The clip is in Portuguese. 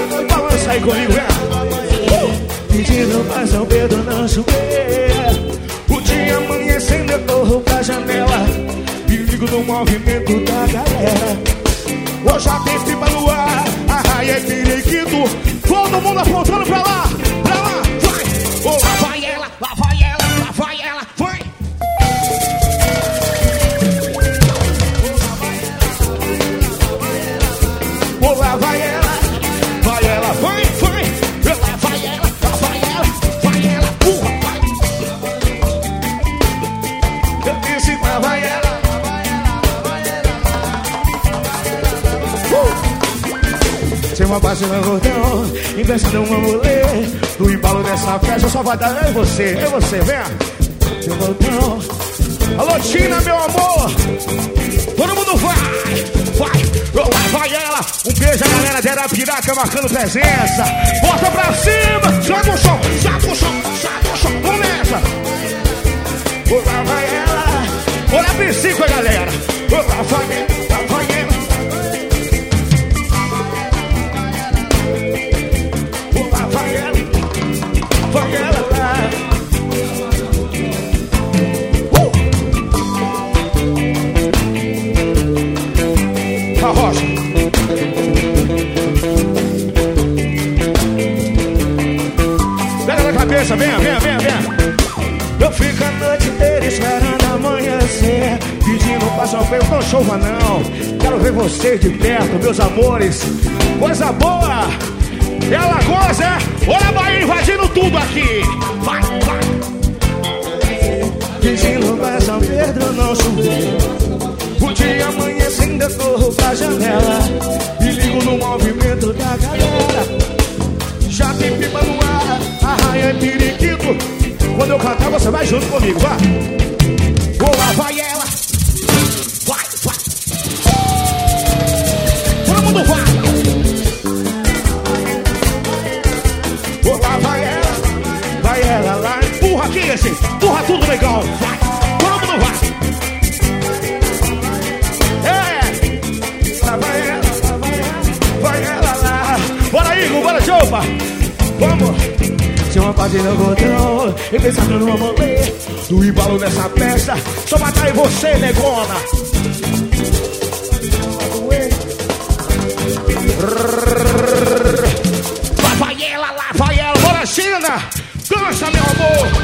Balança aí comigo, é. Pedindo pra São Pedro não chover. O dia amanhecendo, eu corro pra janela e ligo no movimento da galera. Hoje já tem pipa no ar, a raia é periquito. Todo mundo apontando pra lá, vai. Oh, lá vai ela, lá vai ela, lá vai ela, vai. Oh, lá vai ela, vai, lá vai ela, vai ela, porra, vai. Eu disse, lá vai ela. Tem uma base no cordão, investindo uma mulher. No embalo dessa festa só vai dar eu e você, vem. Seu botão. Alô, Tina, meu amor. Todo mundo vai. Lá vai ela. Um beijo a galera de Arapiraca marcando presença. Bota pra cima. Joga o som. Vamos nessa. Lá vai ela. Olha a bicicleta, galera. Lá vai ela. Vai ela lá. A rocha. Pega na cabeça, vem. Eu fico a noite inteira esperando amanhecer, pedindo pra chover, não chova não. Quero ver vocês de perto, meus amores. Coisa boa. É a Lagoas, é? Olha a Bahia invadindo tudo aqui. Vai. Pedindo pra São Pedro não chover. O dia amanhecendo, eu corro pra janela e ligo no movimento da galera. Já tem pipa no ar, a raia é periquito. Quando eu cantar, você vai junto comigo, vai. Lá vai ela. Vai. Todo mundo vai. Lá vai ela lá, empurra aqui, empurra tudo legal, vai, todo mundo vai. Lá vai ela lá. Bora Igor, bora Jopa. Vamos. Tinha uma parte no botão e pensando numa mulher. Do embalo dessa festa, só matar em você, negona. Lá vai ela, bora China. Dança, meu amor.